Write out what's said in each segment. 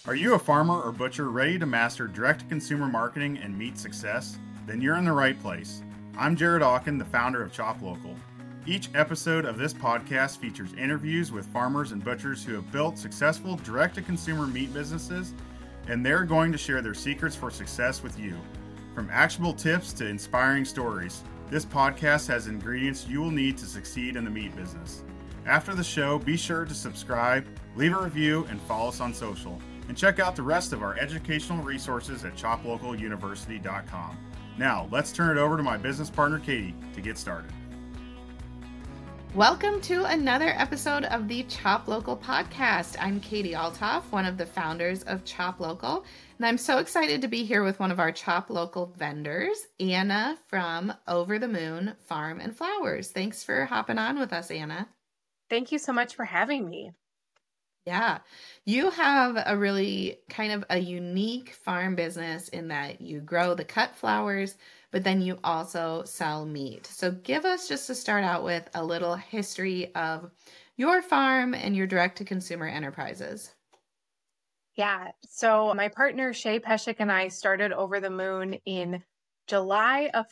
Are you a farmer or butcher ready to master direct-to-consumer marketing and meat success? Then you're in the right place. I'm Jared Aukin, the founder of Chop Local. Each episode of this podcast features interviews with farmers and butchers who have built successful direct-to-consumer meat businesses, and they're going to share their secrets for success with you. From actionable tips to inspiring stories, this podcast has ingredients you will need to succeed in the meat business. After the show, be sure to subscribe, leave a review, and follow us on social. And check out the rest of our educational resources at choplocaluniversity.com. Now, let's turn it over to my business partner, Katie, to get started. Welcome to another episode of the Chop Local podcast. I'm Katie Althoff, one of the founders of Chop Local, and I'm so excited to be here with one of our Chop Local vendors, Anna from Over the Moon Farm and Flowers. Thanks for hopping on with us, Anna. Thank you so much for having me. Yeah, you have a really kind of a unique farm business in that you grow the cut flowers, but then you also sell meat. So give us, just to start out with, a little history of your farm and your direct-to-consumer enterprises. Yeah, so my partner Shay Peshek and I started Over the Moon in July of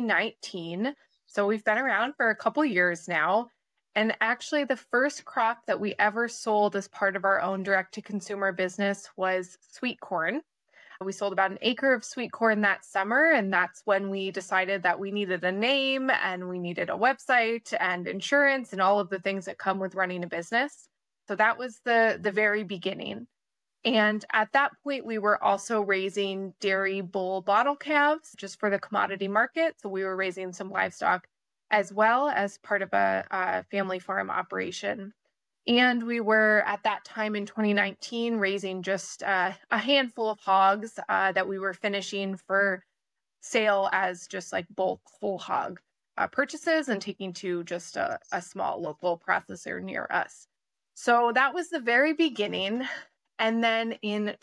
2019. So we've been around for a couple years now. And actually, the first crop that we ever sold as part of our own direct-to-consumer business was sweet corn. We sold about an acre of sweet corn that summer, and that's when we decided that we needed a name and we needed a website and insurance and all of the things that come with running a business. So that was the very beginning. And at that point, we were also raising dairy bull bottle calves just for the commodity market. So we were raising some livestock as well as part of a family farm operation. And we were at that time in 2019 raising just a handful of hogs that we were finishing for sale as just like bulk whole hog purchases and taking to just a small local processor near us. So that was the very beginning. And then in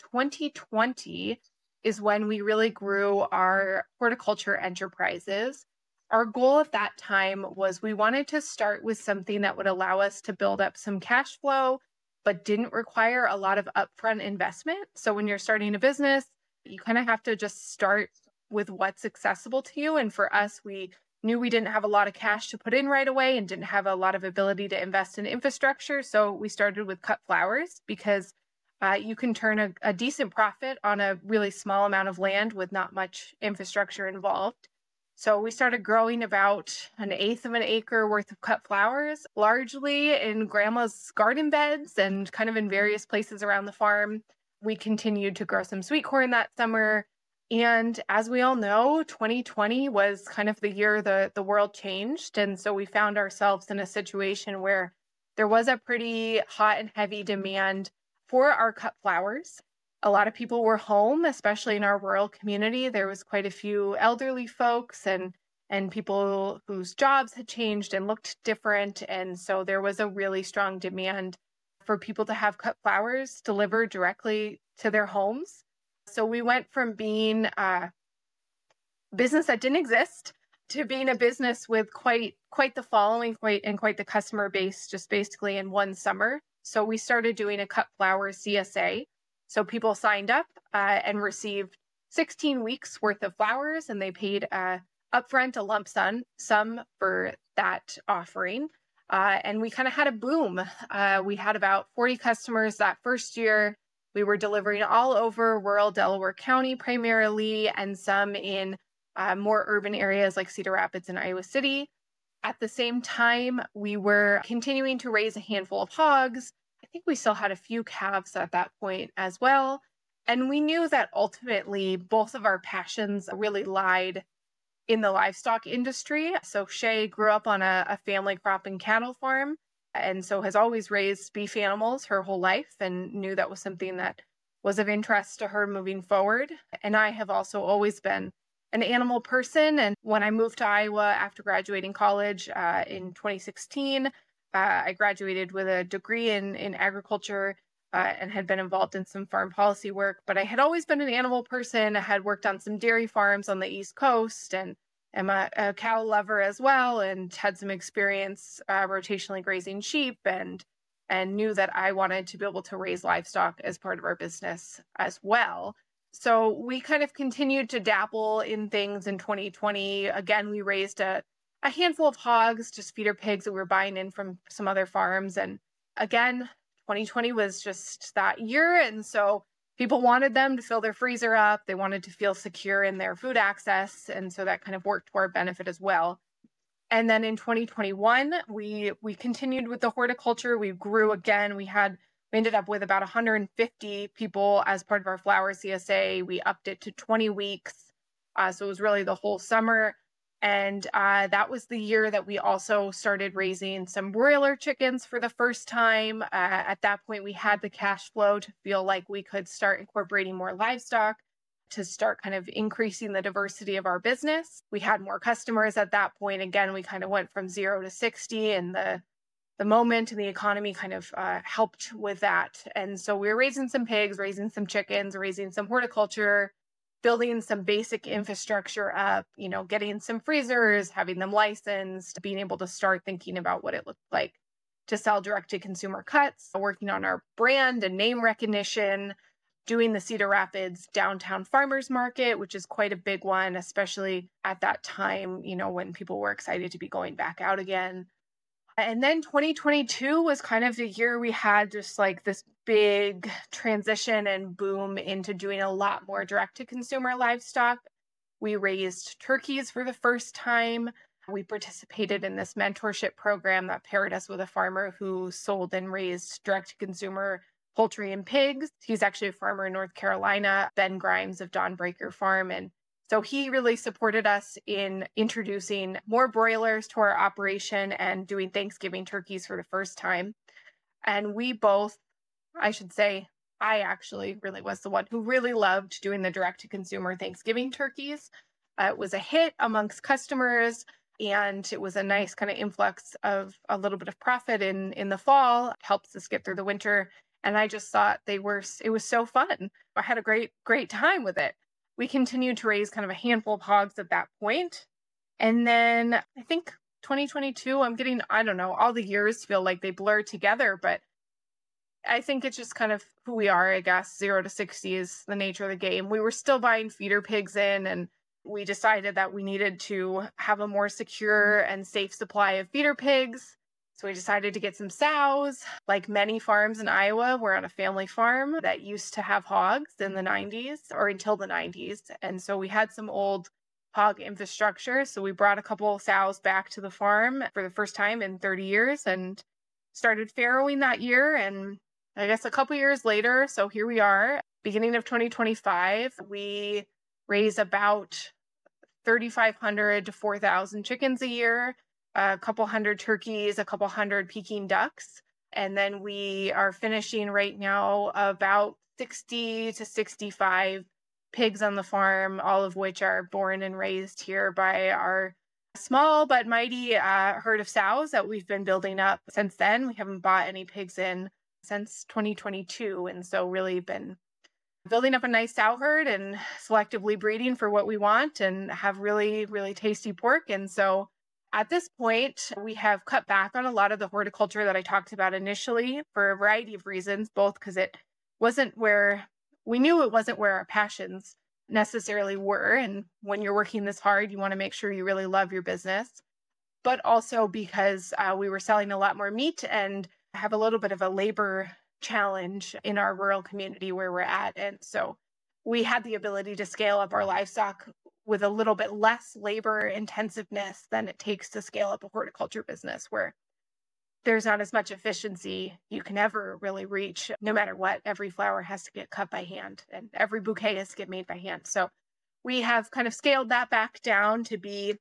2020 is when we really grew our horticulture enterprises. Our goal at that time was we wanted to start with something that would allow us to build up some cash flow, but didn't require a lot of upfront investment. So when you're starting a business, you kind of have to just start with what's accessible to you. And for us, we knew we didn't have a lot of cash to put in right away and didn't have a lot of ability to invest in infrastructure. So we started with cut flowers because you can turn a decent profit on a really small amount of land with not much infrastructure involved. So we started growing about an eighth of an acre worth of cut flowers, largely in grandma's garden beds and kind of in various places around the farm. We continued to grow some sweet corn that summer. And as we all know, 2020 was kind of the year the world changed. And so we found ourselves in a situation where there was a pretty hot and heavy demand for our cut flowers. A lot of people were home, especially in our rural community. There was quite a few elderly folks and people whose jobs had changed and looked different. And so there was a really strong demand for people to have cut flowers delivered directly to their homes. So we went from being a business that didn't exist to being a business with quite the following, quite the customer base, just basically in one summer. So we started doing a cut flower CSA. So people signed up and received 16 weeks worth of flowers, and they paid upfront a lump sum for that offering. And we kind of had a boom. We had about 40 customers that first year. We were delivering all over rural Delaware County primarily, and some in more urban areas like Cedar Rapids and Iowa City. At the same time, we were continuing to raise a handful of hogs. I think we still had a few calves at that point as well. And we knew that ultimately both of our passions really lied in the livestock industry. So Shay grew up on a family crop and cattle farm, and so has always raised beef animals her whole life and knew that was something that was of interest to her moving forward. And I have also always been an animal person. And when I moved to Iowa after graduating college in 2016, I graduated with a degree in agriculture and had been involved in some farm policy work. But I had always been an animal person. I had worked on some dairy farms on the East Coast and am a cow lover as well, and had some experience rotationally grazing sheep and and knew that I wanted to be able to raise livestock as part of our business as well. So we kind of continued to dabble in things in 2020. Again, we raised a handful of hogs, just feeder pigs that we were buying in from some other farms. And again, 2020 was just that year. And so people wanted them to fill their freezer up. They wanted to feel secure in their food access. And so that kind of worked to our benefit as well. And then in 2021, we continued with the horticulture. We grew again. We ended up with about 150 people as part of our flower CSA. We upped it to 20 weeks. So it was really the whole summer. And that was the year that we also started raising some broiler chickens for the first time. At that point, we had the cash flow to feel like we could start incorporating more livestock, to start kind of increasing the diversity of our business. We had more customers at that point. Again, we kind of went from 0 to 60, and the moment and the economy kind of helped with that. And so we were raising some pigs, raising some chickens, raising some horticulture, building some basic infrastructure up, getting some freezers, having them licensed, being able to start thinking about what it looked like to sell direct to consumer cuts, working on our brand and name recognition, doing the Cedar Rapids downtown farmers market, which is quite a big one, especially at that time, when people were excited to be going back out again. And then 2022 was kind of the year we had just like this big transition and boom into doing a lot more direct to consumer livestock. We raised turkeys for the first time. We participated in this mentorship program that paired us with a farmer who sold and raised direct to consumer poultry and pigs. He's actually a farmer in North Carolina, Ben Grimes of Dawn Breaker Farm. And so he really supported us in introducing more broilers to our operation and doing Thanksgiving turkeys for the first time. And we both, I should say, I actually really was the one who really loved doing the direct-to-consumer Thanksgiving turkeys. It was a hit amongst customers, and it was a nice kind of influx of a little bit of profit in the fall. It helps us get through the winter. And I just thought it was so fun. I had a great time with it. We continued to raise kind of a handful of hogs at that point. And then I think 2022, I don't know, all the years feel like they blur together, but I think it's just kind of who we are, I guess. 0 to 60 is the nature of the game. We were still buying feeder pigs in, and we decided that we needed to have a more secure and safe supply of feeder pigs. So we decided to get some sows. Like many farms in Iowa, we're on a family farm that used to have hogs in the 90s or until the 90s. And so we had some old hog infrastructure. So we brought a couple of sows back to the farm for the first time in 30 years and started farrowing that year. And I guess a couple years later, so here we are, beginning of 2025, we raise about 3,500 to 4,000 chickens a year, a couple hundred turkeys, a couple hundred Peking ducks. And then we are finishing right now about 60 to 65 pigs on the farm, all of which are born and raised here by our small but mighty herd of sows that we've been building up since then. We haven't bought any pigs in since 2022. And so really been building up a nice sow herd and selectively breeding for what we want and have really, really tasty pork. And so at this point, we have cut back on a lot of the horticulture that I talked about initially for a variety of reasons, both because it wasn't where we knew it wasn't where our passions necessarily were. And when you're working this hard, you want to make sure you really love your business, but also because we were selling a lot more meat and have a little bit of a labor challenge in our rural community where we're at. And so we had the ability to scale up our livestock with a little bit less labor intensiveness than it takes to scale up a horticulture business, where there's not as much efficiency you can ever really reach. No matter what, every flower has to get cut by hand and every bouquet has to get made by hand. So we have kind of scaled that back down to be,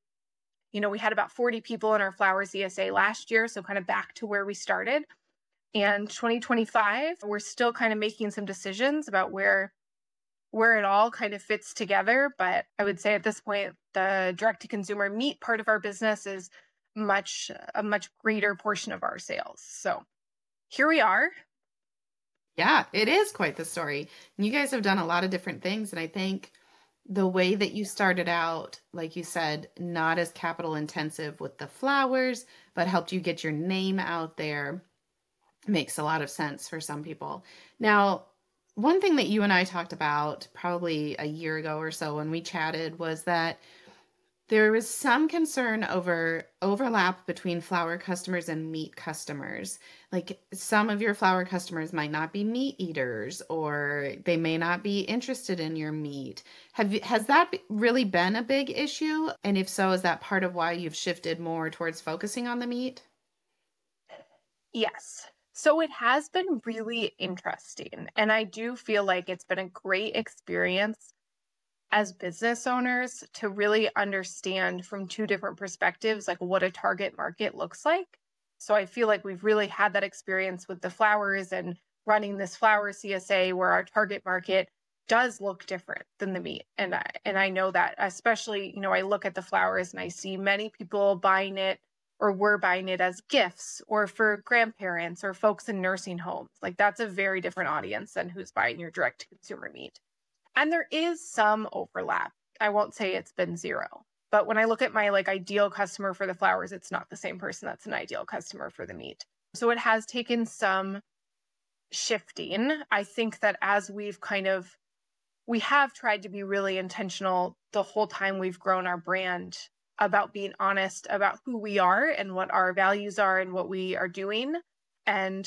we had about 40 people in our flower CSA last year. So kind of back to where we started. And 2025, we're still kind of making some decisions about where it all kind of fits together. But I would say at this point, the direct-to-consumer meat part of our business is a much greater portion of our sales. So here we are. Yeah, it is quite the story. You guys have done a lot of different things. And I think the way that you started out, like you said, not as capital intensive with the flowers, but helped you get your name out there. Makes a lot of sense for some people. Now, one thing that you and I talked about probably a year ago or so when we chatted was that there was some concern over overlap between flower customers and meat customers. Like some of your flower customers might not be meat eaters or they may not be interested in your meat. Has that really been a big issue? And if so, is that part of why you've shifted more towards focusing on the meat? Yes. So it has been really interesting. And I do feel like it's been a great experience as business owners to really understand from two different perspectives, like what a target market looks like. So I feel like we've really had that experience with the flowers and running this flower CSA where our target market does look different than the meat. And I know that, especially, I look at the flowers and I see many people buying it or were buying it as gifts or for grandparents or folks in nursing homes. Like that's a very different audience than who's buying your direct to consumer meat. And there is some overlap. I won't say it's been zero. But when I look at my ideal customer for the flowers, it's not the same person that's an ideal customer for the meat. So it has taken some shifting. I think that as we have tried to be really intentional the whole time we've grown our brand about being honest about who we are and what our values are and what we are doing. And,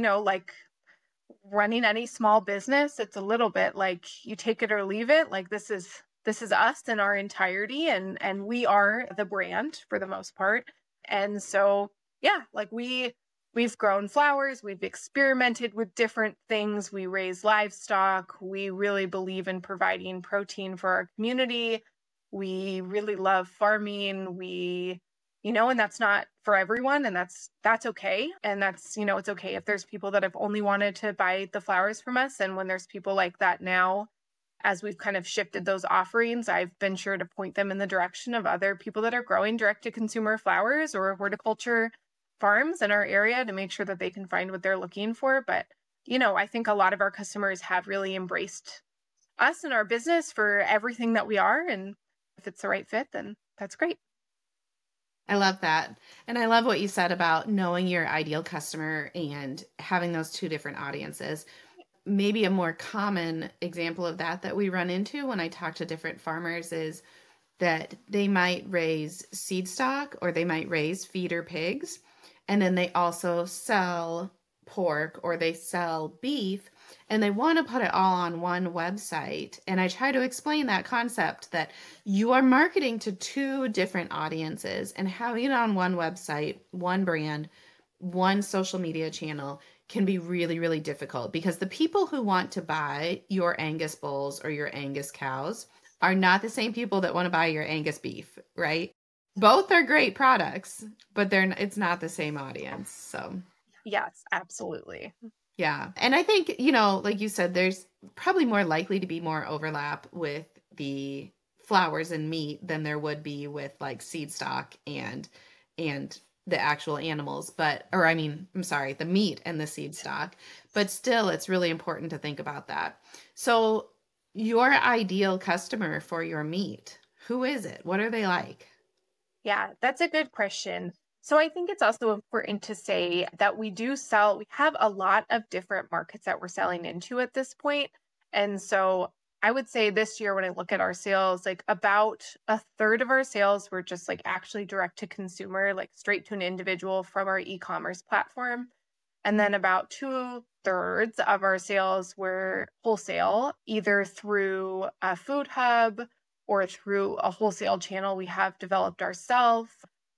running any small business, it's a little bit like you take it or leave it. Like this is us in our entirety, and we are the brand for the most part. And so yeah, we've grown flowers, we've experimented with different things, we raise livestock, we really believe in providing protein for our community, we really love farming, and that's not for everyone, and that's okay. And that's, it's okay if there's people that have only wanted to buy the flowers from us. And when there's people like that now, as we've kind of shifted those offerings, I've been sure to point them in the direction of other people that are growing direct to consumer flowers or horticulture farms in our area to make sure that they can find what they're looking for. But, I think a lot of our customers have really embraced us and our business for everything that we are. And if it's the right fit, then that's great. I love that. And I love what you said about knowing your ideal customer and having those two different audiences. Maybe a more common example of that we run into when I talk to different farmers is that they might raise seed stock or they might raise feeder pigs. And then they also sell pork or they sell beef and they want to put it all on one website. And I try to explain that concept that you are marketing to two different audiences and having it on one website, one brand, one social media channel can be really, really difficult because the people who want to buy your Angus bulls or your Angus cows are not the same people that want to buy your Angus beef, right? Both are great products, but it's not the same audience. So yes, absolutely. Yeah. And I think, like you said, there's probably more likely to be more overlap with the flowers and meat than there would be with like seed stock and the actual animals, the meat and the seed stock. But still, it's really important to think about that. So your ideal customer for your meat, who is it? What are they like? Yeah, that's a good question. So I think it's also important to say that we have a lot of different markets that we're selling into at this point. And so I would say this year, when I look at our sales, like about a third of our sales were just like actually direct to consumer, like straight to an individual from our e-commerce platform. And then about 2/3 of our sales were wholesale, either through a food hub or through a wholesale channel we have developed ourselves,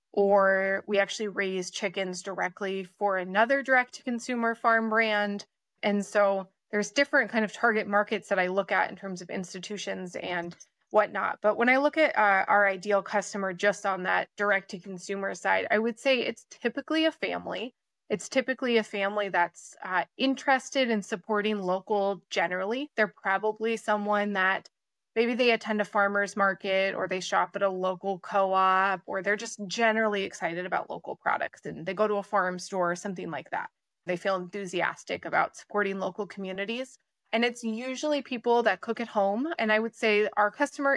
or we actually raise chickens directly for another direct-to-consumer farm brand. And so there's different kind of target markets that I look at in terms of institutions and whatnot. But when I look at our ideal customer just on that direct-to-consumer side, I would say it's typically a family. It's typically a family that's interested in supporting local generally. They're probably someone that maybe they attend a farmer's market or they shop at a local co-op, or they're just generally excited about local products and they go to a farm store or something like that. They feel enthusiastic about supporting local communities. And it's usually people that cook at home. And I would say our customer,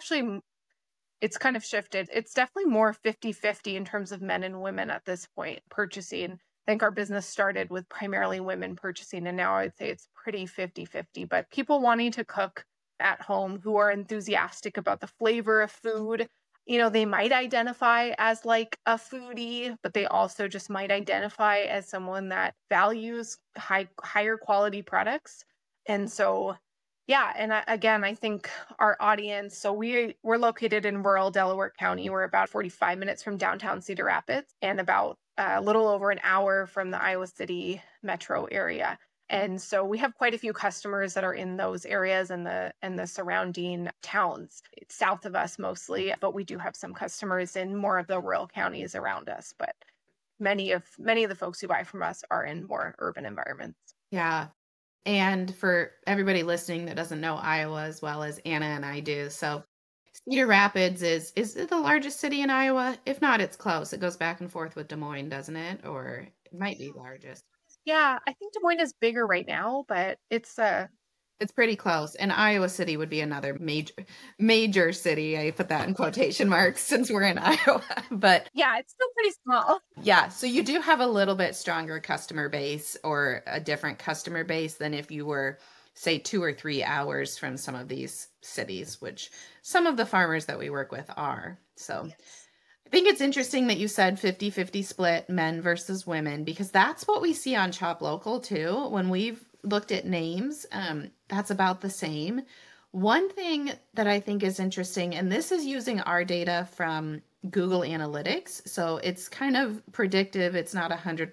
it's kind of shifted. It's definitely more 50-50 in terms of men and women at this point purchasing. think our business started with primarily women purchasing, and now I'd say it's pretty 50-50. But people wanting to cook at home who are enthusiastic about the flavor of food. They might identify as like a foodie, but they also just might identify as someone that values higher quality products. And so, yeah. And again, I think our audience, so we're located in rural Delaware County. We're about 45 minutes from downtown Cedar Rapids and about a little over an hour from the Iowa City metro area. And so we have quite a few customers that are in those areas and the surrounding towns. It's south of us mostly, but we do have some customers in more of the rural counties around us. But many of the folks who buy from us are in more urban environments. Yeah. And for everybody listening that doesn't know Iowa as well as Anna and I do, so Cedar Rapids is it the largest city in Iowa? If not, it's close. It goes back and forth with Des Moines, doesn't it? Or it might be largest. Yeah, I think Des Moines is bigger right now, but it's pretty close. And Iowa City would be another major city. I put that in quotation marks since we're in Iowa. But yeah, it's still pretty small. Yeah, so you do have a little bit stronger customer base or a different customer base than if you were, say, 2 or 3 hours from some of these cities, which some of the farmers that we work with are. So I think it's interesting that you said 50-50 split men versus women, because that's what we see on Chop Local too. When we've looked at names, that's about the same. One thing that I think is interesting, and this is using our data from Google Analytics, so it's kind of predictive. It's not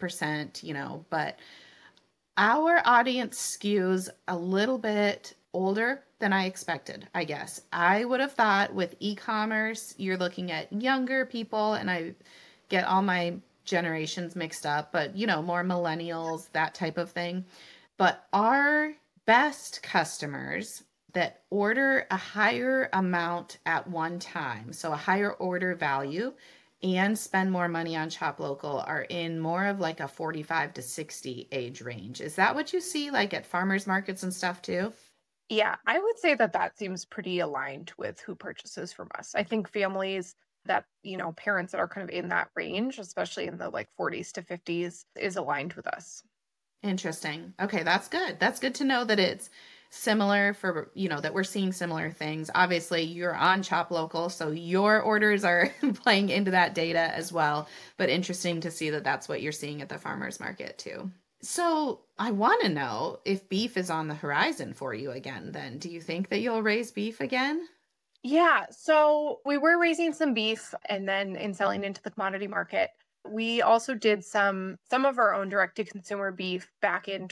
100%, but our audience skews a little bit older than I expected, I guess. I would have thought with e-commerce, you're looking at younger people, and I get all my generations mixed up, but more millennials, that type of thing. But our best customers that order a higher amount at one time, so a higher order value, and spend more money on Chop Local are in more of like a 45 to 60 age range. Is that what you see like at farmers markets and stuff too? Yeah, I would say that seems pretty aligned with who purchases from us. I think families that, parents that are kind of in that range, especially in the like 40s to 50s, is aligned with us. Interesting. Okay, that's good. That's good to know that it's similar for, that we're seeing similar things. Obviously, you're on Chop Local, so your orders are playing into that data as well. But interesting to see that that's what you're seeing at the farmers market too. So I want to know if beef is on the horizon for you again, then. Do you think that you'll raise beef again? Yeah, so we were raising some beef and then in selling into the commodity market. We also did some of our own direct to consumer beef back in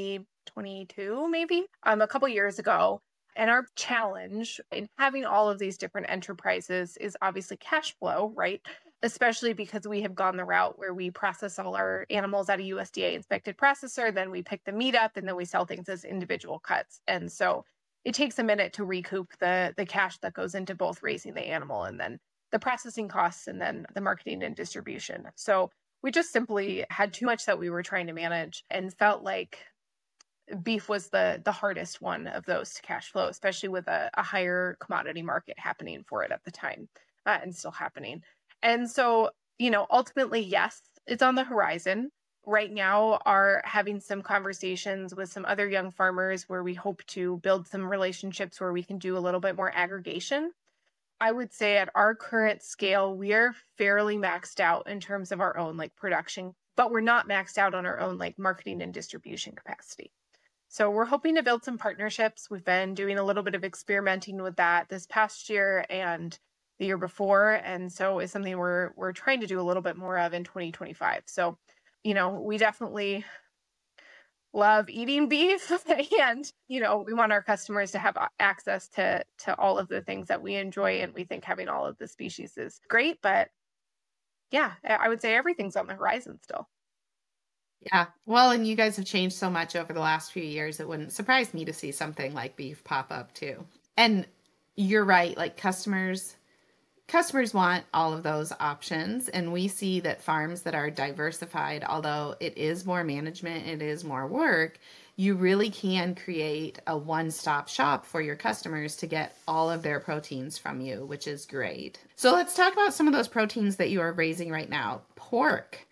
2022, maybe a couple years ago. And our challenge in having all of these different enterprises is obviously cash flow, right? Especially because we have gone the route where we process all our animals at a USDA inspected processor, then we pick the meat up, and then we sell things as individual cuts. And so it takes a minute to recoup the cash that goes into both raising the animal and then the processing costs and then the marketing and distribution. So we just simply had too much that we were trying to manage and felt like beef was the hardest one of those to cash flow, especially with a higher commodity market happening for it at the time and still happening. And so, ultimately, yes, it's on the horizon. Right now are having some conversations with some other young farmers where we hope to build some relationships where we can do a little bit more aggregation. I would say at our current scale, we are fairly maxed out in terms of our own production, but we're not maxed out on our own marketing and distribution capacity. So we're hoping to build some partnerships. We've been doing a little bit of experimenting with that this past year and the year before. And so it's something we're trying to do a little bit more of in 2025. So, we definitely love eating beef and, we want our customers to have access to all of the things that we enjoy. And we think having all of the species is great. But yeah, I would say everything's on the horizon still. Yeah. Well, and you guys have changed so much over the last few years. It wouldn't surprise me to see something like beef pop up too. And you're right. Customers want all of those options. And we see that farms that are diversified, although it is more management, it is more work, you really can create a one-stop shop for your customers to get all of their proteins from you, which is great. So let's talk about some of those proteins that you are raising right now. Pork.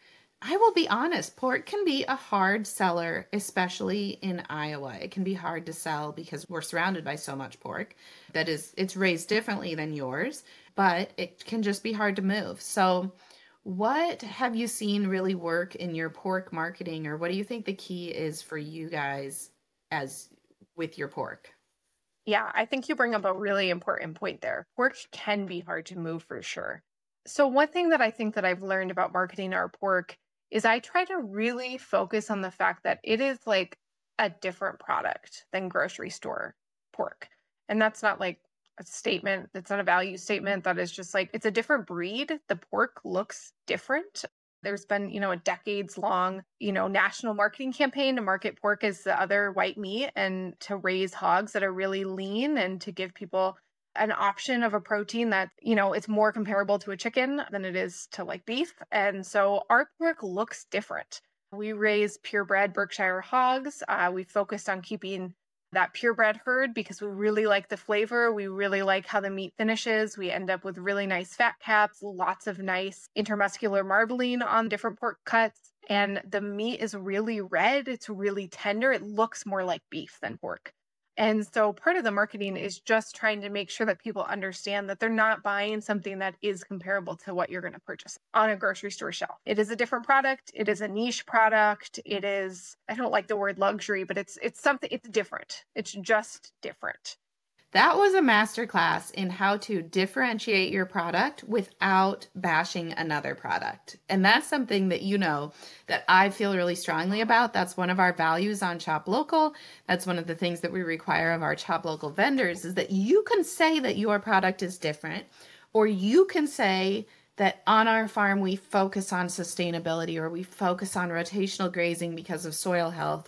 I will be honest, pork can be a hard seller, especially in Iowa. It can be hard to sell because we're surrounded by so much pork that it's raised differently than yours, but it can just be hard to move. So, what have you seen really work in your pork marketing, or what do you think the key is for you guys as with your pork? Yeah, I think you bring up a really important point there. Pork can be hard to move for sure. So one thing that I think that I've learned about marketing our pork is I try to really focus on the fact that it is like a different product than grocery store pork. And that's not like a statement, that's not a value statement. That is just like it's a different breed. The pork looks different. There's been, a decades long, national marketing campaign to market pork as the other white meat and to raise hogs that are really lean and to give people an option of a protein that, it's more comparable to a chicken than it is to like beef. And so our pork looks different. We raise purebred Berkshire hogs. We focused on keeping that purebred herd because we really like the flavor. We really like how the meat finishes. We end up with really nice fat caps, lots of nice intermuscular marbling on different pork cuts. And the meat is really red. It's really tender. It looks more like beef than pork. And so part of the marketing is just trying to make sure that people understand that they're not buying something that is comparable to what you're going to purchase on a grocery store shelf. It is a different product. It is a niche product. It is, I don't like the word luxury, but it's something, it's different. It's just different. That was a masterclass in how to differentiate your product without bashing another product. And that's something that that I feel really strongly about. That's one of our values on Chop Local. That's one of the things that we require of our Chop Local vendors is that you can say that your product is different, or you can say that on our farm we focus on sustainability, or we focus on rotational grazing because of soil health,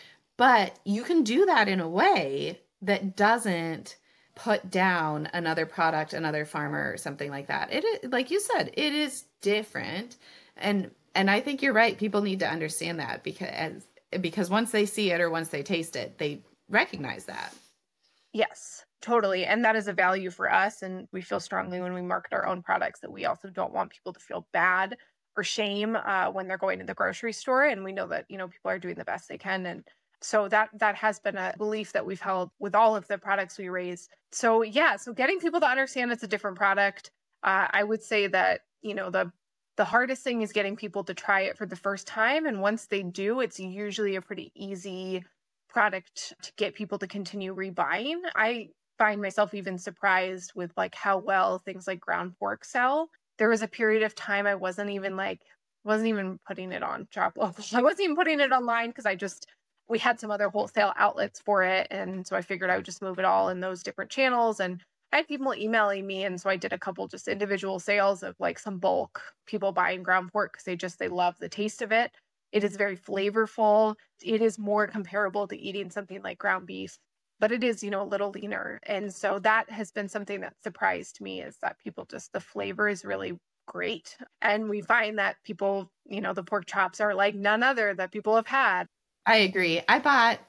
but you can do that in a way that doesn't put down another product, another farmer, or something like that. It is, like you said, it is different. And I think you're right. People need to understand that because once they see it or once they taste it, they recognize that. Yes, totally. And that is a value for us. And we feel strongly when we market our own products that we also don't want people to feel bad or shame when they're going to the grocery store. And we know that, people are doing the best they can. And so that has been a belief that we've held with all of the products we raise. So yeah, so getting people to understand it's a different product. I would say that, the hardest thing is getting people to try it for the first time. And once they do, it's usually a pretty easy product to get people to continue rebuying. I find myself even surprised with like how well things like ground pork sell. There was a period of time I wasn't even putting it on Chop Local. I wasn't even putting it online because we had some other wholesale outlets for it. And so I figured I would just move it all in those different channels. And I had people emailing me. And so I did a couple just individual sales of like some bulk people buying ground pork because they love the taste of it. It is very flavorful. It is more comparable to eating something like ground beef, but it is, a little leaner. And so that has been something that surprised me is that the flavor is really great. And we find that people, the pork chops are like none other that people have had. I agree. I bought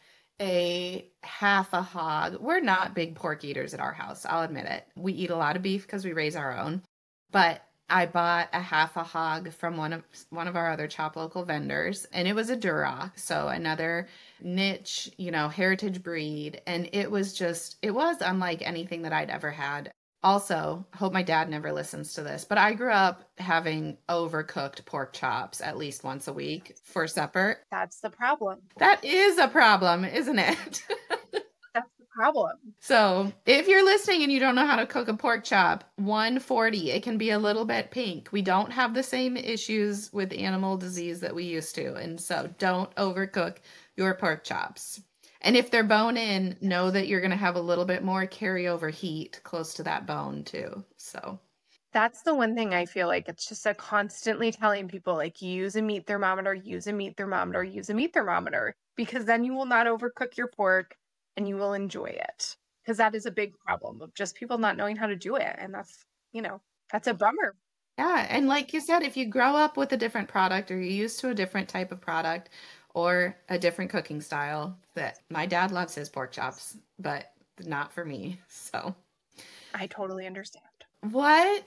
a half a hog. We're not big pork eaters at our house. I'll admit it. We eat a lot of beef because we raise our own, but I bought a half a hog from one of our other Chop Local vendors, and it was a Duroc, so another niche, heritage breed, and it was unlike anything that I'd ever had. Also, hope my dad never listens to this, but I grew up having overcooked pork chops at least once a week for supper. That's the problem. That is a problem, isn't it? That's the problem. So if you're listening and you don't know how to cook a pork chop, 140, it can be a little bit pink. We don't have the same issues with animal disease that we used to. And so don't overcook your pork chops. And if they're bone in, know that you're going to have a little bit more carryover heat close to that bone too. So that's the one thing I feel like it's just a constantly telling people like use a meat thermometer, use a meat thermometer, use a meat thermometer, because then you will not overcook your pork and you will enjoy it. Because that is a big problem of just people not knowing how to do it. And that's, that's a bummer. Yeah. And like you said, if you grow up with a different product or you're used to a different type of product, or a different cooking style, that my dad loves his pork chops, but not for me. So I totally understand. What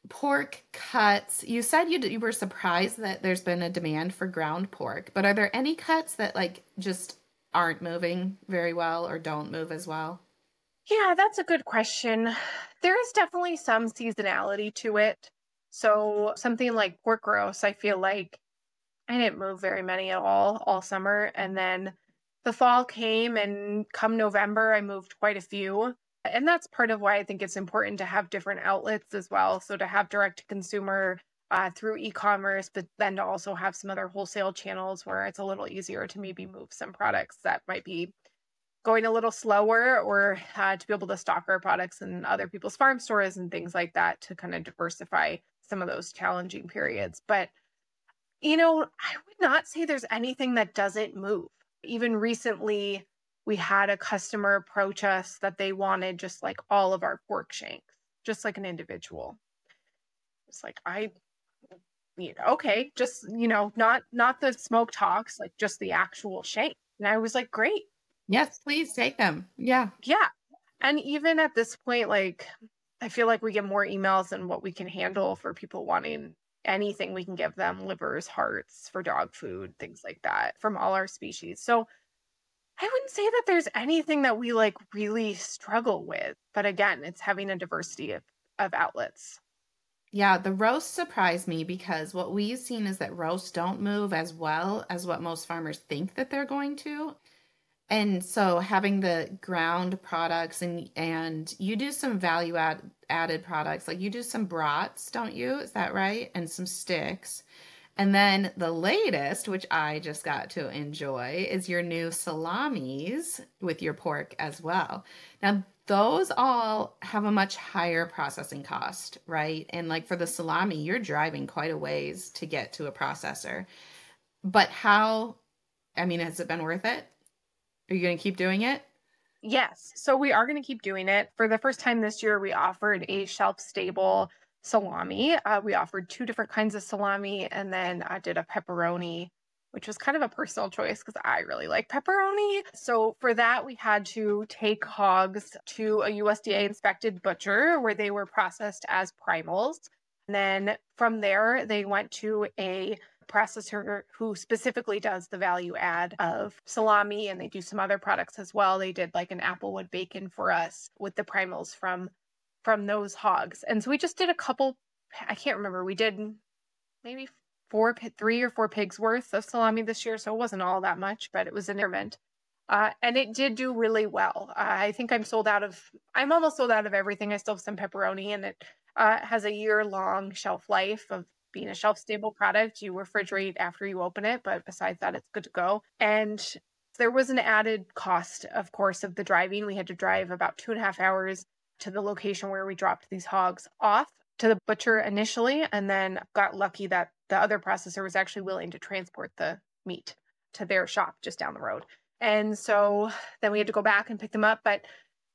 pork cuts. You said you were surprised that there's been a demand for ground pork, but are there any cuts that like just aren't moving very well or don't move as well? Yeah, that's a good question. There is definitely some seasonality to it. So something like pork roast, I feel like I didn't move very many at all summer. And then the fall came, and come November, I moved quite a few. And that's part of why I think it's important to have different outlets as well. So to have direct to consumer through e-commerce, but then to also have some other wholesale channels where it's a little easier to maybe move some products that might be going a little slower, or to be able to stock our products in other people's farm stores and things like that to kind of diversify some of those challenging periods. But I would not say there's anything that doesn't move. Even recently, we had a customer approach us that they wanted just like all of our pork shanks, just like an individual. It's like, okay, just, not the smoked hocks, like just the actual shank. And I was like, great. Yes, please take them. Yeah. Yeah. And even at this point, like, I feel like we get more emails than what we can handle for people wanting anything we can give them: livers, hearts for dog food, things like that from all our species. So I wouldn't say that there's anything that we like really struggle with. But again, it's having a diversity of outlets. Yeah, the roasts surprise me because what we've seen is that roasts don't move as well as what most farmers think that they're going to. And so having the ground products and you do some added products, like you do some brats, don't you? Is that right? And some sticks. And then the latest, which I just got to enjoy, is your new salamis with your pork as well. Now, those all have a much higher processing cost, right? And like for the salami, you're driving quite a ways to get to a processor. But I mean, has it been worth it? Are you going to keep doing it? Yes. So we are going to keep doing it. For the first time this year, we offered a shelf stable salami. We offered two different kinds of salami, and then I did a pepperoni, which was kind of a personal choice because I really like pepperoni. So for that, we had to take hogs to a USDA inspected butcher where they were processed as primals. And then from there, they went to a processor who specifically does the value add of salami, and they do some other products as well. They did like an applewood bacon for us with the primals from those hogs. And so we just did a couple, I can't remember, we did maybe 3 or 4 pigs worth of salami this year, so it wasn't all that much, but it was an event. And it did do really well. I think I'm almost sold out of everything. I still have some pepperoni, and it has a year-long shelf life of being a shelf-stable product. You refrigerate after you open it, but besides that, it's good to go. And there was an added cost, of course, of the driving. We had to drive about 2.5 hours to the location where we dropped these hogs off to the butcher initially, and then got lucky that the other processor was actually willing to transport the meat to their shop just down the road. And so then we had to go back and pick them up. But,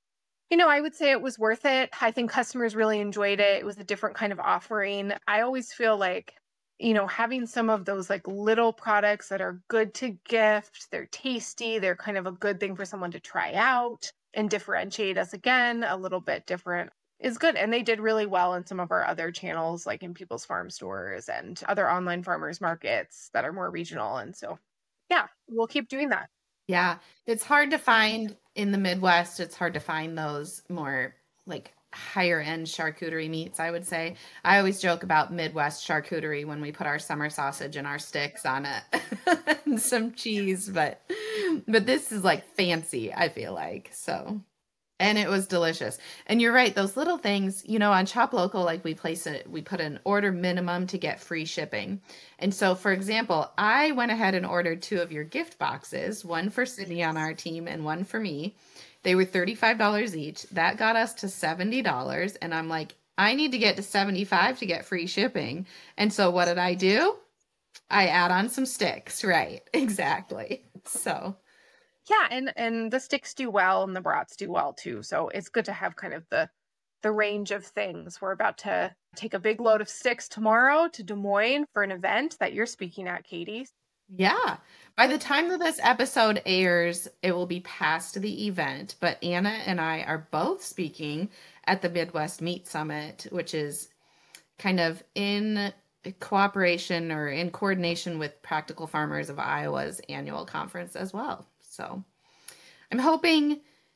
I would say it was worth it. I think customers really enjoyed it. It was a different kind of offering. I always feel like, having some of those like little products that are good to gift, they're tasty, they're kind of a good thing for someone to try out and differentiate us again, a little bit different, is good. And they did really well in some of our other channels, like in people's farm stores and other online farmers markets that are more regional. And so, yeah, we'll keep doing that. Yeah, it's hard to find in the Midwest. It's hard to find those more like higher end charcuterie meats, I would say. I always joke about Midwest charcuterie when we put our summer sausage and our sticks on it and some cheese, but this is like fancy, I feel like. So, and it was delicious. And you're right, those little things, on Shop Local, like we put an order minimum to get free shipping. And so, for example, I went ahead and ordered 2 of your gift boxes, one for Sydney on our team and one for me. They were $35 each. That got us to $70. And I'm like, I need to get to 75 to get free shipping. And so what did I do? I add on some sticks, right? Exactly. So Yeah, and the sticks do well and the brats do well too. So it's good to have kind of the range of things. We're about to take a big load of sticks tomorrow to Des Moines for an event that you're speaking at, Katie. yeah. By the time that this episode airs, it will be past the event, but Anna and I are both speaking at the Midwest Meat Summit, which is kind of in cooperation or in coordination with Practical Farmers of Iowa's annual conference as well. So I'm hoping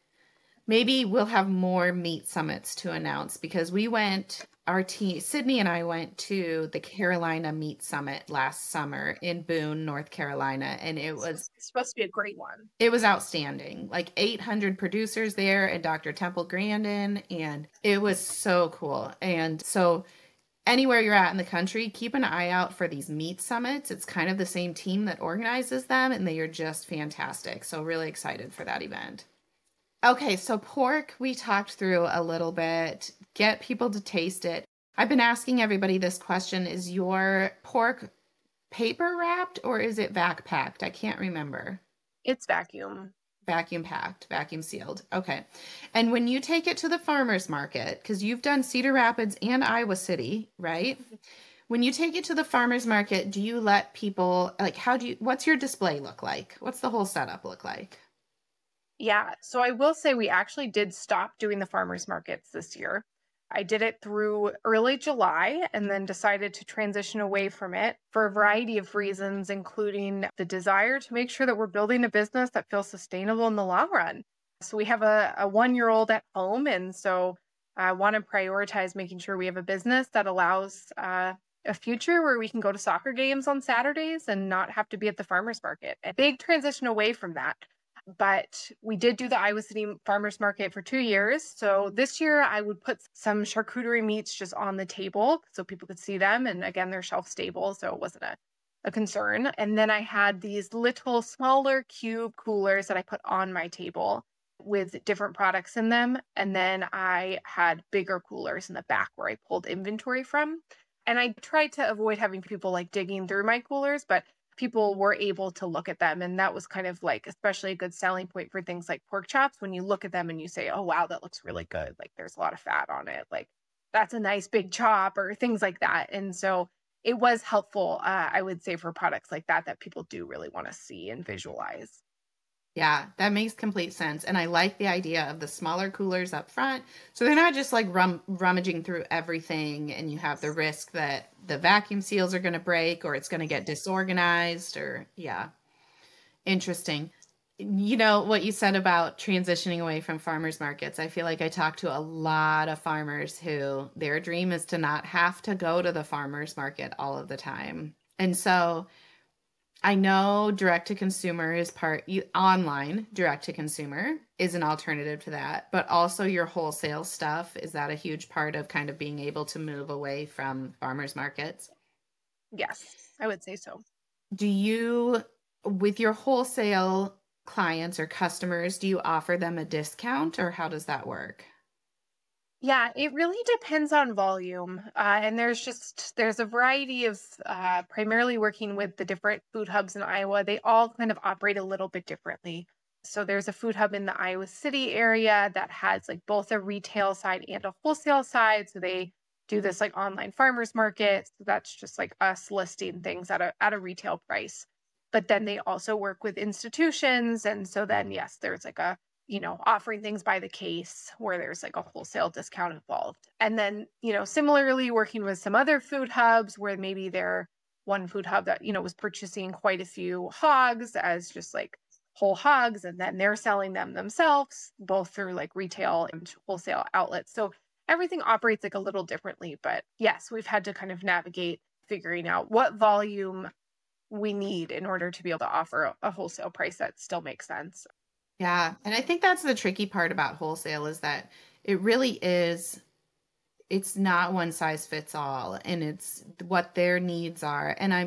maybe we'll have more meat summits to announce because our team, Sydney and I went to the Carolina Meat Summit last summer in Boone, North Carolina, and It's supposed to be a great one. it was outstanding. Like 800 producers there and Dr. Temple Grandin, and it was so cool. And so anywhere you're at in the country, keep an eye out for these meat summits. It's kind of the same team that organizes them, and they are just fantastic. So really excited for that event. Okay, so pork, we talked through a little bit. Get people to taste it. I've been asking everybody this question. Is your pork paper wrapped or is it vac packed? I can't remember. It's vacuum. Vacuum packed, vacuum sealed. Okay. And when you take it to the farmer's market, because you've done Cedar Rapids and Iowa City, right? When you take it to the farmer's market, do you let people, like, what's your display look like? What's the whole setup look like? Yeah, so I will say we actually did stop doing the farmers markets this year. I did it through early July and then decided to transition away from it for a variety of reasons, including the desire to make sure that we're building a business that feels sustainable in the long run. So we have a 1-year-old at home, and so I want to prioritize making sure we have a business that allows a future where we can go to soccer games on Saturdays and not have to be at the farmers market. A big transition away from that. But we did do the Iowa City Farmers Market for 2 years. So this year I would put some charcuterie meats just on the table so people could see them. And again, they're shelf stable, so it wasn't a concern. And then I had these little smaller cube coolers that I put on my table with different products in them. And then I had bigger coolers in the back where I pulled inventory from. And I tried to avoid having people like digging through my coolers, but people were able to look at them. And that was kind of like, especially a good selling point for things like pork chops. When you look at them and you say, oh, wow, that looks really good. Like there's a lot of fat on it. Like that's a nice big chop or things like that. And so it was helpful, I would say, for products like that people do really want to see and visualize. Yeah, that makes complete sense. And I like the idea of the smaller coolers up front. So they're not just like rummaging through everything and you have the risk that the vacuum seals are going to break or it's going to get disorganized or, yeah. Interesting. You know, what you said about transitioning away from farmers markets, I feel like I talk to a lot of farmers who their dream is to not have to go to the farmers market all of the time. And so I know direct to consumer is online direct to consumer is an alternative to that, but also your wholesale stuff. Is that a huge part of kind of being able to move away from farmers markets? Yes, I would say so. Do you, with your wholesale clients or customers, do you offer them a discount or how does that work? Yeah, it really depends on volume. And there's a variety of primarily working with the different food hubs in Iowa. They all kind of operate a little bit differently. So there's a food hub in the Iowa City area that has like both a retail side and a wholesale side. So they do this like online farmers market. So that's just like us listing things at a retail price. But then they also work with institutions. And so then, yes, there's like offering things by the case where there's like a wholesale discount involved. And then, similarly working with some other food hubs where maybe they're one food hub that, was purchasing quite a few hogs as just like whole hogs, and then they're selling them themselves, both through like retail and wholesale outlets. So everything operates like a little differently. But yes, we've had to kind of navigate figuring out what volume we need in order to be able to offer a wholesale price that still makes sense. Yeah. And I think that's the tricky part about wholesale is that it really is, it's not one size fits all and it's what their needs are. And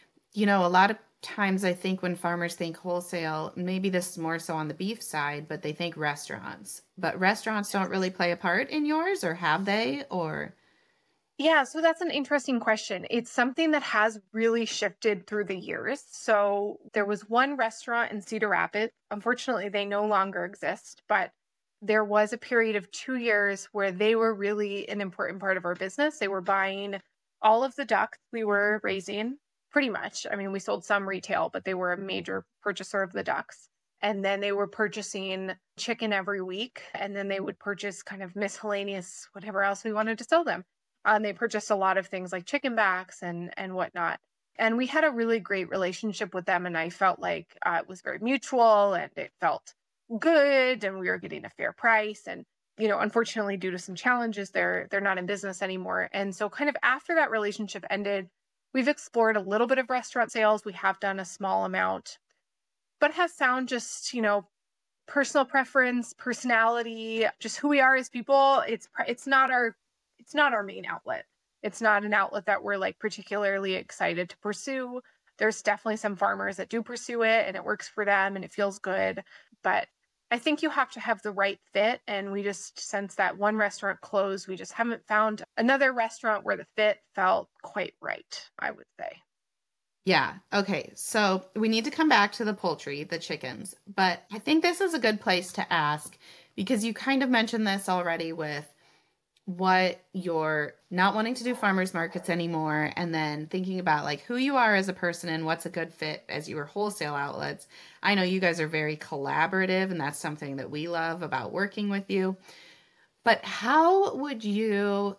a lot of times I think when farmers think wholesale, maybe this is more so on the beef side, but they think restaurants. But restaurants don't really play a part in yours, or have they? Or Yeah, so that's an interesting question. It's something that has really shifted through the years. So there was one restaurant in Cedar Rapids. Unfortunately, they no longer exist, but there was a period of 2 years where they were really an important part of our business. They were buying all of the ducks we were raising, pretty much. I mean, we sold some retail, but they were a major purchaser of the ducks. And then they were purchasing chicken every week. And then they would purchase kind of miscellaneous, whatever else we wanted to sell them. And they purchased a lot of things like chicken backs and whatnot. And we had a really great relationship with them. And I felt like it was very mutual and it felt good and we were getting a fair price. And, unfortunately, due to some challenges, they're not in business anymore. And so kind of after that relationship ended, we've explored a little bit of restaurant sales. We have done a small amount, but have found just, personal preference, personality, just who we are as people. It's not our main outlet. It's not an outlet that we're like particularly excited to pursue. There's definitely some farmers that do pursue it and it works for them and it feels good. But I think you have to have the right fit. And we just, since that one restaurant closed, we just haven't found another restaurant where the fit felt quite right, I would say. Yeah. Okay. So we need to come back to the poultry, the chickens, but I think this is a good place to ask because you kind of mentioned this already with what you're not wanting to do farmers markets anymore and then thinking about like who you are as a person and what's a good fit as your wholesale outlets. I know you guys are very collaborative and that's something that we love about working with you. But how would you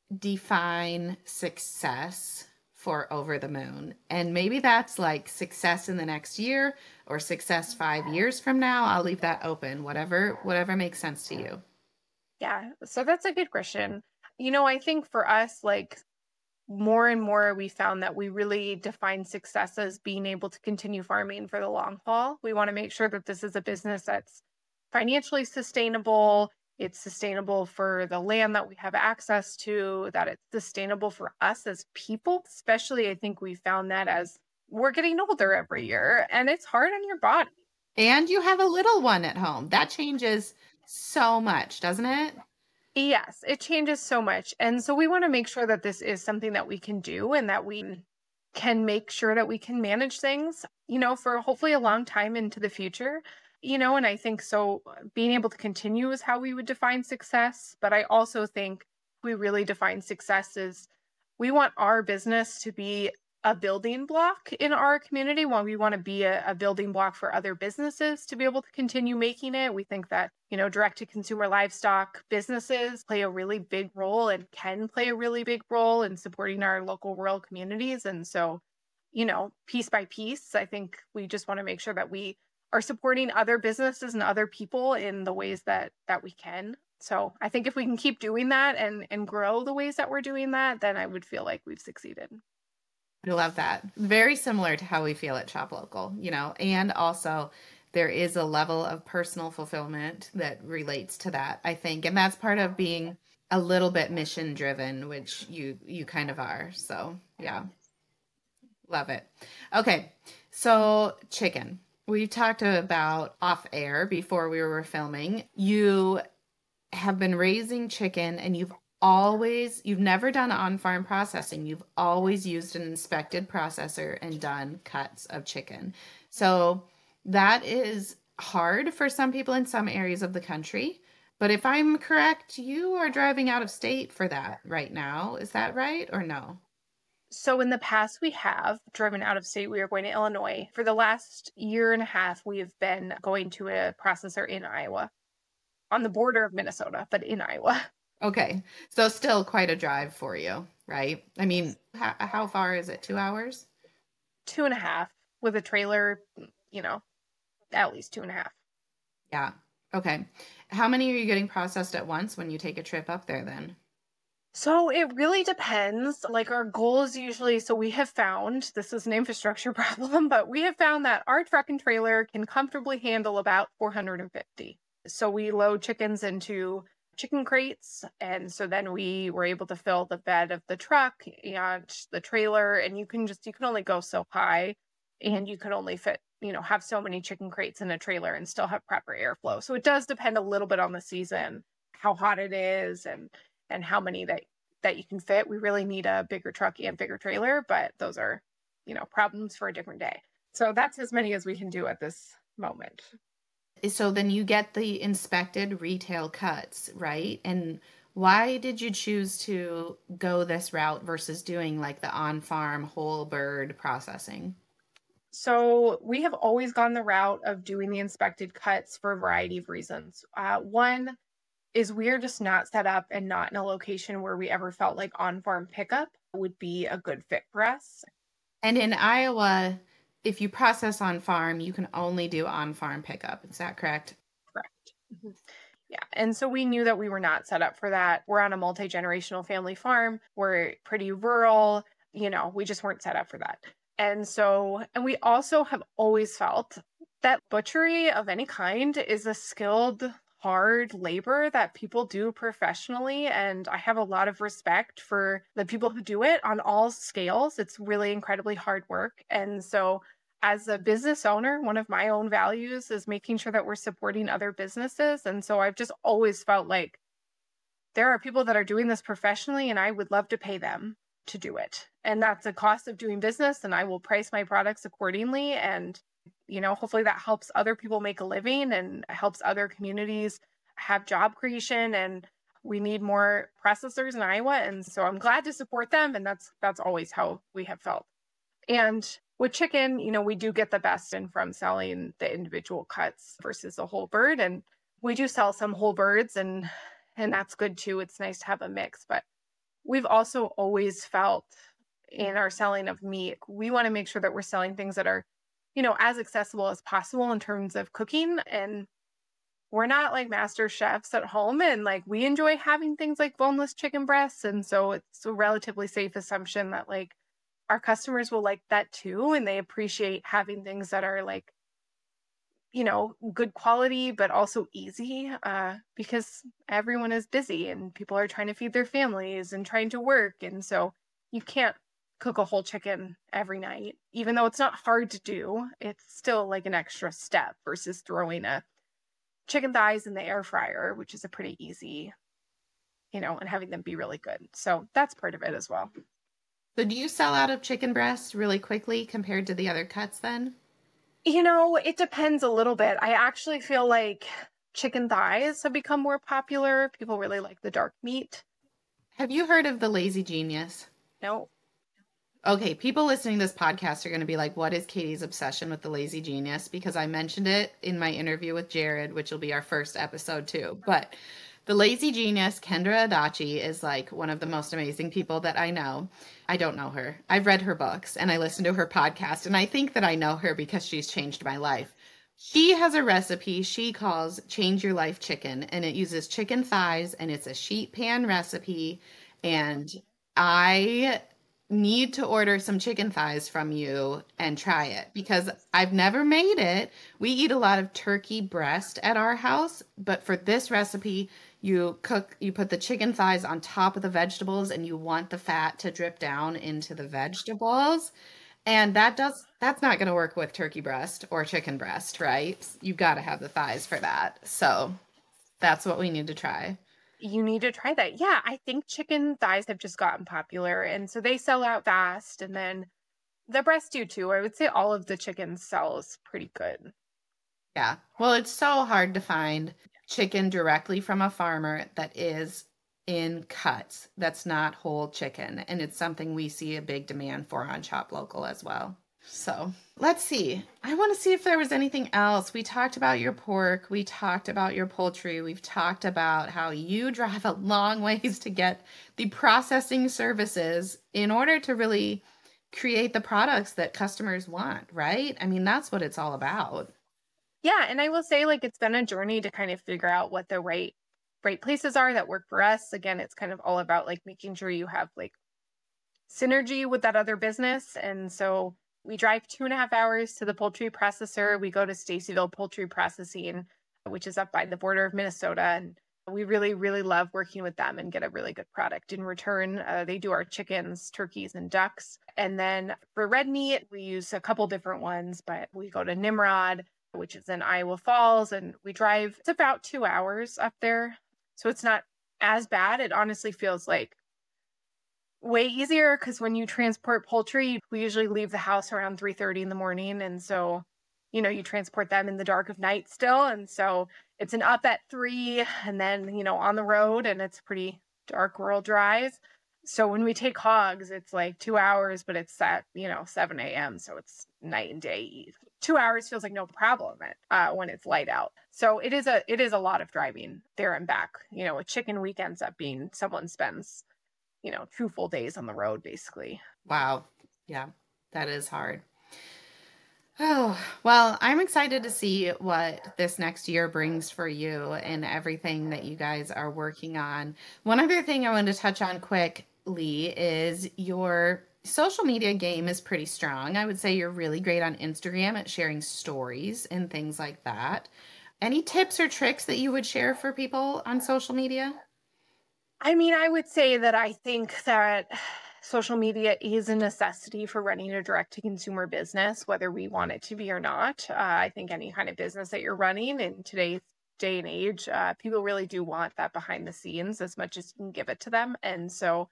define success for Over the Moon? And maybe that's like success in the next year or success 5 years from now. I'll leave that open, whatever makes sense to you. Yeah, so that's a good question. I think for us, like more and more, we found that we really define success as being able to continue farming for the long haul. We want to make sure that this is a business that's financially sustainable. It's sustainable for the land that we have access to, that it's sustainable for us as people. Especially, I think we found that as we're getting older every year and it's hard on your body. And you have a little one at home. That changes so much, doesn't it? Yes, it changes so much. And so we want to make sure that this is something that we can do and that we can make sure that we can manage things, for hopefully a long time into the future. And I think so being able to continue is how we would define success. But I also think we really define success as we want our business to be a building block in our community. While we want to be a building block for other businesses to be able to continue making it. We think that, direct to consumer livestock businesses play a really big role and can play a really big role in supporting our local rural communities. And so, piece by piece, I think we just want to make sure that we are supporting other businesses and other people in the ways that we can. So I think if we can keep doing that and grow the ways that we're doing that, then I would feel like we've succeeded. I love that. Very similar to how we feel at Shop Local, and also there is a level of personal fulfillment that relates to that, I think. And that's part of being a little bit mission driven, which you kind of are. So yeah, love it. Okay. So chicken, we talked about off air before we were filming. You have been raising chicken and you've never done on-farm processing. You've always used an inspected processor and done cuts of chicken. So that is hard for some people in some areas of the country. But if I'm correct, you are driving out of state for that right now. Is that right or no? So in the past, we have driven out of state. We are going to Illinois. For the last year and a half, we have been going to a processor in Iowa, on the border of Minnesota, but in Iowa. Okay. So still quite a drive for you, right? I mean, how far is it? 2 hours? 2.5 with a trailer, at least 2.5. Yeah. Okay. How many are you getting processed at once when you take a trip up there then? So it really depends. Like our goal is usually, so we have found, this is an infrastructure problem, but we have found that our truck and trailer can comfortably handle about 450. So we load chickens into chicken crates. And so then we were able to fill the bed of the truck and the trailer. And you can only go so high and you can only fit, have so many chicken crates in a trailer and still have proper airflow. So it does depend a little bit on the season, how hot it is and how many that you can fit. We really need a bigger truck and bigger trailer, but those are, problems for a different day. So that's as many as we can do at this moment. So then you get the inspected retail cuts, right? And why did you choose to go this route versus doing like the on-farm whole bird processing? So we have always gone the route of doing the inspected cuts for a variety of reasons. One, is we're just not set up and not in a location where we ever felt like on-farm pickup would be a good fit for us. And in Iowa, if you process on farm, you can only do on farm pickup. Is that correct? Correct. Mhm. Yeah. And so we knew that we were not set up for that. We're on a multi-generational family farm. We're pretty rural. We just weren't set up for that. And we also have always felt that butchery of any kind is a skilled, hard labor that people do professionally. And I have a lot of respect for the people who do it on all scales. It's really incredibly hard work. And so as a business owner, one of my own values is making sure that we're supporting other businesses. And so I've just always felt like there are people that are doing this professionally, and I would love to pay them to do it. And that's a cost of doing business, and I will price my products accordingly. And, hopefully that helps other people make a living and helps other communities have job creation. And we need more processors in Iowa. And so I'm glad to support them. And that's always how we have felt. And with chicken, we do get the best in from selling the individual cuts versus a whole bird. And we do sell some whole birds, and that's good too. It's nice to have a mix. But we've also always felt in our selling of meat, we want to make sure that we're selling things that are, as accessible as possible in terms of cooking. And we're not like master chefs at home, and like we enjoy having things like boneless chicken breasts. And so it's a relatively safe assumption that like our customers will like that too. And they appreciate having things that are like, good quality, but also easy, because everyone is busy and people are trying to feed their families and trying to work. And so you can't cook a whole chicken every night, even though it's not hard to do. It's still like an extra step versus throwing a chicken thighs in the air fryer, which is a pretty easy, and having them be really good. So that's part of it as well. So do you sell out of chicken breast really quickly compared to the other cuts then? It depends a little bit. I actually feel like chicken thighs have become more popular. People really like the dark meat. Have you heard of the Lazy Genius? No. Okay, people listening to this podcast are going to be like, what is Katie's obsession with the Lazy Genius? Because I mentioned it in my interview with Jared, which will be our first episode too. But the Lazy Genius, Kendra Adachi, is like one of the most amazing people that I know. I don't know her. I've read her books and I listen to her podcast, and I think that I know her because she's changed my life. She has a recipe she calls Change Your Life Chicken, and it uses chicken thighs, and it's a sheet pan recipe. And I need to order some chicken thighs from you and try it because I've never made it. We eat a lot of turkey breast at our house, but for this recipe, you put the chicken thighs on top of the vegetables, and you want the fat to drip down into the vegetables. And that's not going to work with turkey breast or chicken breast, right? You've got to have the thighs for that. So that's what we need to try. You need to try that. Yeah, I think chicken thighs have just gotten popular, and so they sell out fast. And then the breasts do too. I would say all of the chicken sells pretty good. Yeah. Well, it's so hard to find chicken directly from a farmer that is in cuts. That's not whole chicken. And it's something we see a big demand for on Chop Local as well. So let's see. I want to see if there was anything else. We talked about your pork. We talked about your poultry. We've talked about how you drive a long ways to get the processing services in order to really create the products that customers want, right? I mean, that's what it's all about. Yeah, and I will say like it's been a journey to kind of figure out what the right places are that work for us. Again, it's kind of all about like making sure you have like synergy with that other business. And so we drive 2.5 hours to the poultry processor. We go to Stacyville Poultry Processing, which is up by the border of Minnesota. And we really, really love working with them and get a really good product in return. They do our chickens, turkeys, and ducks. And then for red meat, we use a couple different ones, but we go to Nimrod, which is in Iowa Falls, and we drive, it's about 2 hours up there. So it's not as bad. It honestly feels like way easier because when you transport poultry, we usually leave the house around 3:30 in the morning. And so, you transport them in the dark of night still. And so it's an up at 3 and then, on the road, and it's a pretty dark rural drive. So when we take hogs, it's like 2 hours, but it's at, 7 a.m. So it's night and day. 2 hours feels like no problem when it's light out. So it is a lot of driving there and back. A chicken week ends up being someone spends, 2 full days on the road, basically. Wow. Yeah, that is hard. Oh, well, I'm excited to see what this next year brings for you and everything that you guys are working on. One other thing I wanted to touch on quickly is your social media game is pretty strong. I would say you're really great on Instagram at sharing stories and things like that. Any tips or tricks that you would share for people on social media? I mean, I would say that I think that social media is a necessity for running a direct-to-consumer business, whether we want it to be or not. I think any kind of business that you're running in today's day and age, people really do want that behind the scenes as much as you can give it to them. And so,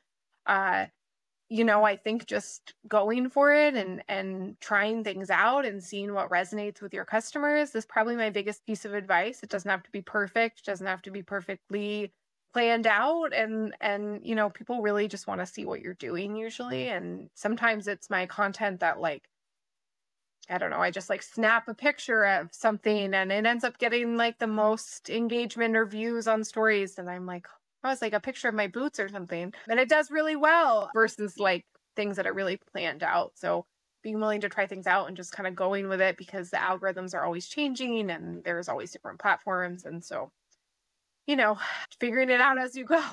I think just going for it and trying things out and seeing what resonates with your customers is probably my biggest piece of advice. It doesn't have to be perfect, it doesn't have to be perfectly planned out, and people really just want to see what you're doing usually. And sometimes it's my content that, like, I don't know, I just like snap a picture of something and it ends up getting like the most engagement or views on stories, and I'm like, I was like a picture of my boots or something, and it does really well versus like things that are really planned out. So being willing to try things out and just kind of going with it, because the algorithms are always changing and there's always different platforms, and so figuring it out as you go.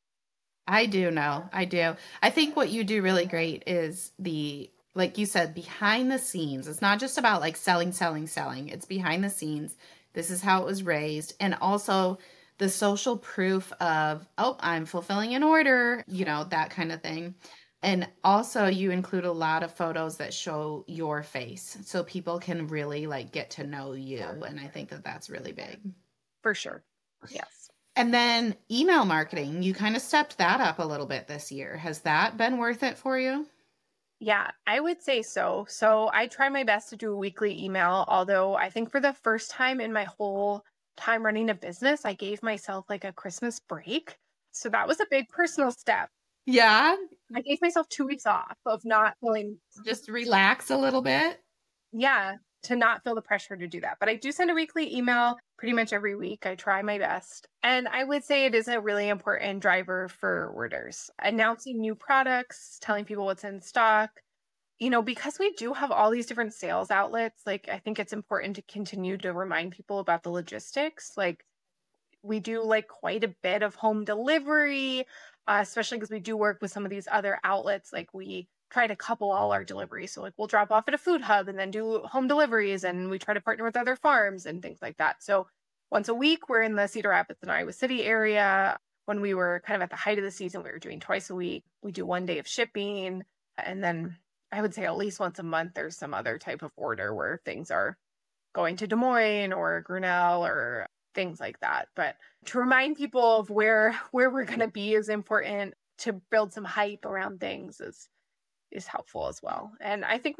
I do know. I do. I think what you do really great is like you said, behind the scenes. It's not just about like selling. It's behind the scenes. This is how it was raised. And also the social proof of, oh, I'm fulfilling an order, that kind of thing. And also you include a lot of photos that show your face so people can really like get to know you. And I think that that's really big. For sure. Yes. And then email marketing, you kind of stepped that up a little bit this year. Has that been worth it for you? Yeah, I would say so. So I try my best to do a weekly email, although I think for the first time in my whole time running a business, I gave myself like a Christmas break. So that was a big personal step. Yeah. I gave myself 2 weeks off of not feeling, Just relax a little bit. yeah, to not feel the pressure to do that. But I do send a weekly email pretty much every week. I try my best. And I would say it is a really important driver for orders. Announcing new products, telling people what's in stock. Because we do have all these different sales outlets, like I think it's important to continue to remind people about the logistics. Like we do like quite a bit of home delivery, especially because we do work with some of these other outlets. Like we try to couple all our deliveries. So like we'll drop off at a food hub and then do home deliveries, and we try to partner with other farms and things like that. So once a week, we're in the Cedar Rapids and Iowa City area. When we were kind of at the height of the season, we were doing twice a week. We do 1 day of shipping. And then I would say at least once a month, there's some other type of order where things are going to Des Moines or Grinnell or things like that. But to remind people of where we're going to be is important. To build some hype around things is helpful as well. And I think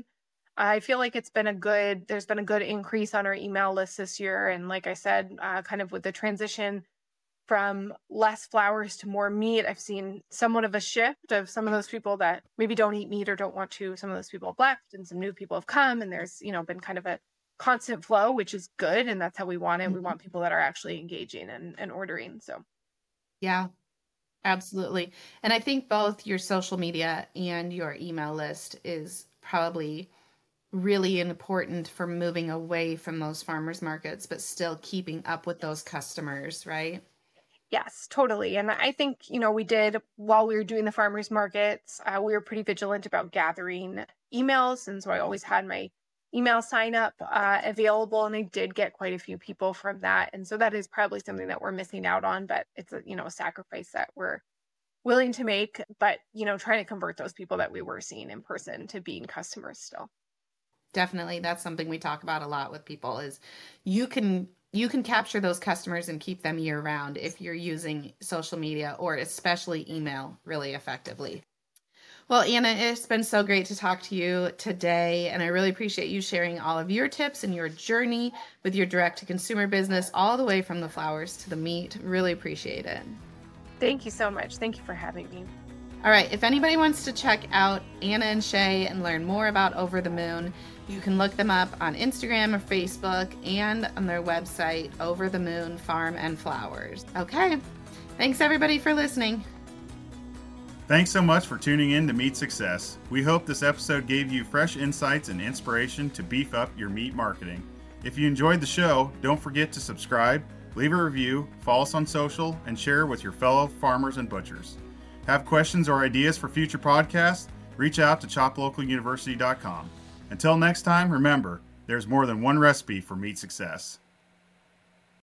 I feel like there's been a good increase on our email list this year. And like I said, kind of with the transition from less flowers to more meat, I've seen somewhat of a shift of some of those people that maybe don't eat meat or don't want to. Some of those people have left and some new people have come, and there's, been kind of a constant flow, which is good. And that's how we want it. Mm-hmm. We want people that are actually engaging and ordering. So. Yeah, absolutely. And I think both your social media and your email list is probably really important for moving away from those farmers markets, but still keeping up with those customers, right? Yes, totally. And I think, we did, while we were doing the farmers markets, we were pretty vigilant about gathering emails. And so I always had my email sign up available, and I did get quite a few people from that. And so that is probably something that we're missing out on, but it's a sacrifice that we're willing to make, but, trying to convert those people that we were seeing in person to being customers still. Definitely. That's something we talk about a lot with people is you can capture those customers and keep them year round if you're using social media, or especially email, really effectively. Well, Anna, it's been so great to talk to you today, and I really appreciate you sharing all of your tips and your journey with your direct-to-consumer business, all the way from the flowers to the meat. Really appreciate it. Thank you so much. Thank you for having me. All right, if anybody wants to check out Anna and Shay and learn more about Over the Moon, you can look them up on Instagram or Facebook and on their website, Over the Moon Farm and Flowers. Okay, thanks everybody for listening. Thanks so much for tuning in to Meat Success. We hope this episode gave you fresh insights and inspiration to beef up your meat marketing. If you enjoyed the show, don't forget to subscribe, leave a review, follow us on social, and share with your fellow farmers and butchers. Have questions or ideas for future podcasts? Reach out to choplocaluniversity.com. Until next time, remember, there's more than one recipe for meat success.